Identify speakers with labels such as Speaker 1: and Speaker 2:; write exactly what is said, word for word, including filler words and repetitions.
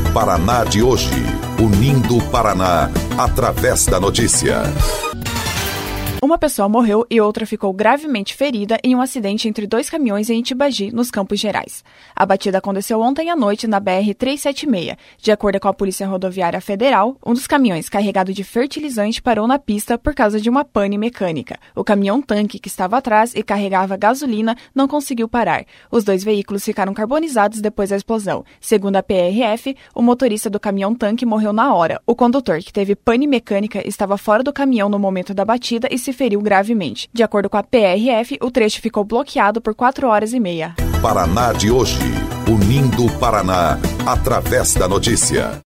Speaker 1: Paraná de hoje, unindo o Paraná através da notícia.
Speaker 2: Uma pessoa morreu e outra ficou gravemente ferida em um acidente entre dois caminhões em Itibagi, nos Campos Gerais. A batida aconteceu ontem à noite na B R trezentos e setenta e seis. De acordo com a Polícia Rodoviária Federal, um dos caminhões carregado de fertilizante parou na pista por causa de uma pane mecânica. O caminhão-tanque que estava atrás e carregava gasolina não conseguiu parar. Os dois veículos ficaram carbonizados depois da explosão. Segundo a P R F, o motorista do caminhão-tanque morreu na hora. O condutor, que teve pane mecânica, estava fora do caminhão no momento da batida e se feriu gravemente. De acordo com a P R F, o trecho ficou bloqueado por quatro horas e meia.
Speaker 1: Paraná de hoje, unindo o Paraná através da notícia.